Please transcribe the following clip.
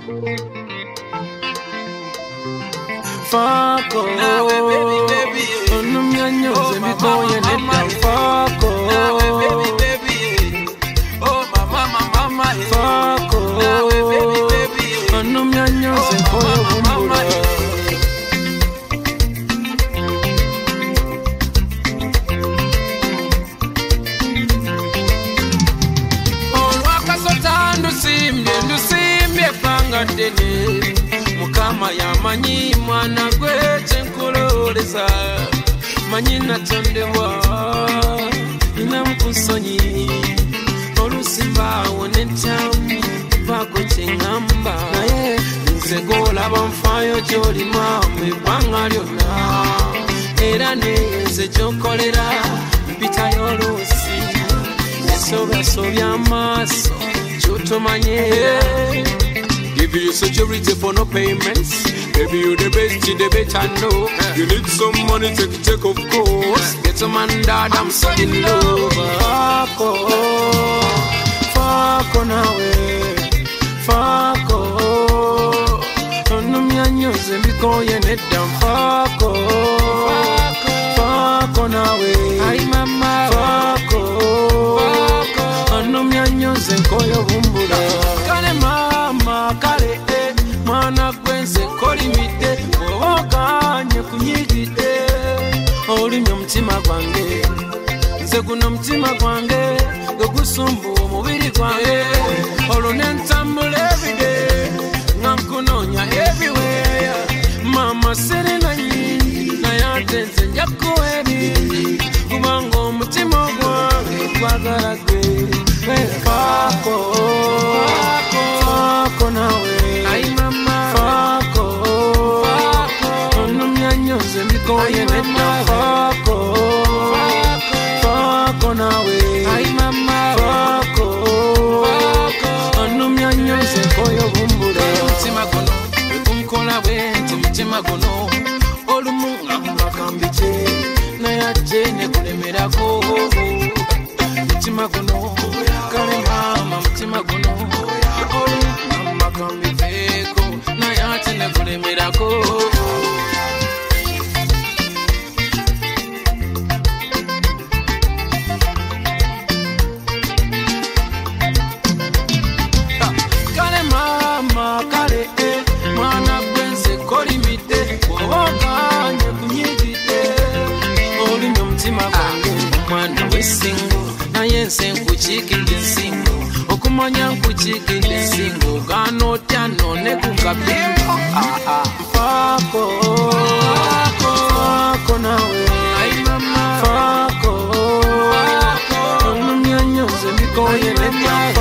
Fuck off. No me años me coye neta. Fuck off. Oh mama. Fuck off. No me años me coye bumbura. Ndusimbye panga dene Mukama ya manyi mwana gwe chenkuloleza Manyi natondewa Nina mkusonyi Olusimba wonentamu Bako chengamba Naye nsegola bamfayo joli mame Banga lyona Era neze chokolera Mpita yolusi Sobya maso Give you security for no payments. Baby, you the best, you the better know. You need some money, take of course. Get some man dad, I'm so in love. Fuck on away. Fuck off. No me años me coye neta. Fuck off. Fuck on away. Ay mama. Fuck off. No me años me coye bumbura. Kale mama, kale mwana kwense kolimite. Obokanye kunyigite. Olimye mutima gwange. Nze guno mutima gwange. Gugusumbu omubiri gwange. Olunentambula everyday. Ngankunonya everywhere. Mama serena nyingi. Nayate nze njakuwa ebindi. Kubanga omutima gwange gwagala gwe. Fuck off. Fuck on away. Ay mama. Fuck off. No me años me coye neta. Fuck off. Fuck on away. Ay mama. Fuck off. No me años me coye bumbura. Mutima gono, bekunkola bwenti mutima gono. Olumunga mbakambiche, nayaje ne kulemerako. Mutima gono, kale mama mutima gono. Olumunga mbakambiveko, nayaje ne kulemerako. Kale mama, kale mwana gwense kolimite. Obokanye kunyigite. Olimye mutima gwange. Mwana wesingo, naye nse nkuchikidde ensingo. Okumanya nkuchikidde ensingo. Ganotya none kukabimbo. Fuck off. Fuck on away. Ay mama. Fuck off. No me años me coye neta.